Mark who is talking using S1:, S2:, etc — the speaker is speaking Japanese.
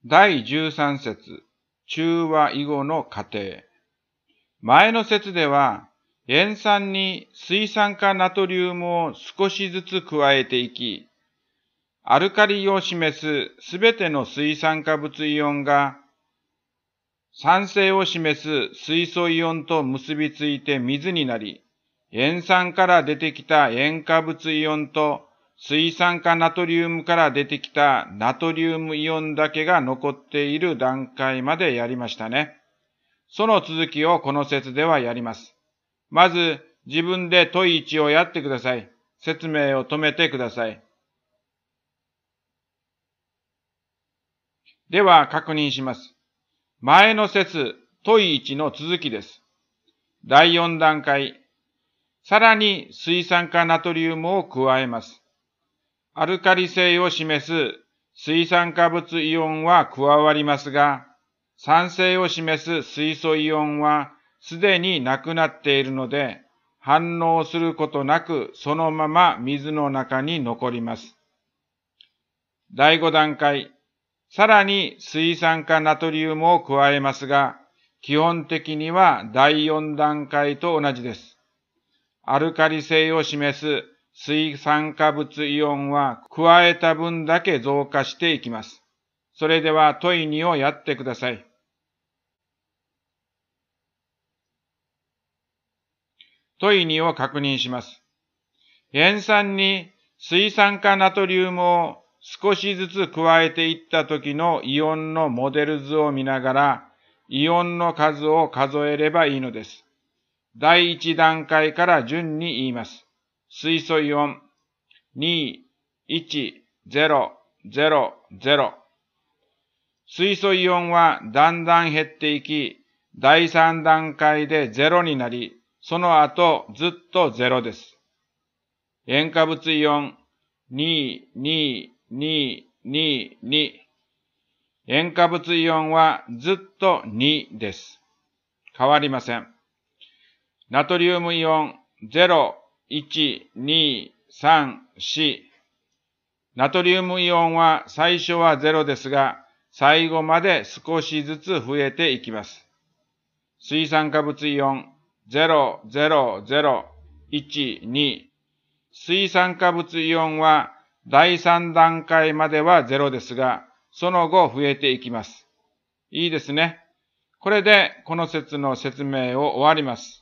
S1: 第13節、中和以後の過程。前の節では、塩酸に水酸化ナトリウムを少しずつ加えていき、アルカリを示すすべての水酸化物イオンが、酸性を示す水素イオンと結びついて水になり、塩酸から出てきた塩化物イオンと水酸化ナトリウムから出てきたナトリウムイオンだけが残っている段階までやりましたね。その続きをこの節ではやります。まず自分で問い1をやってください。説明を止めてください。では確認します。前の節、問い1の続きです。第4段階、さらに水酸化ナトリウムを加えます。アルカリ性を示す水酸化物イオンは加わりますが、酸性を示す水素イオンはすでになくなっているので、反応することなくそのまま水の中に残ります。第5段階、さらに水酸化ナトリウムを加えますが、基本的には第4段階と同じです。アルカリ性を示す水酸化物イオンは加えた分だけ増加していきます。それでは問い2をやってください。問い2を確認します。塩酸に水酸化ナトリウムを少しずつ加えていった時のイオンのモデル図を見ながら、イオンの数を数えればいいのです。第1段階から順に言います。水素イオン2、1、0、0、0。水素イオンはだんだん減っていき、第3段階で0になり、その後ずっと0です。塩化物イオン2、2、2、2、2。塩化物イオンはずっと2です。変わりません。ナトリウムイオン0、1、2、3、4。ナトリウムイオンは最初は0ですが、最後まで少しずつ増えていきます。水酸化物イオン0、0、0、1、2。水酸化物イオンは第3段階までは0ですが、その後増えていきます。いいですね。これでこの節の説明を終わります。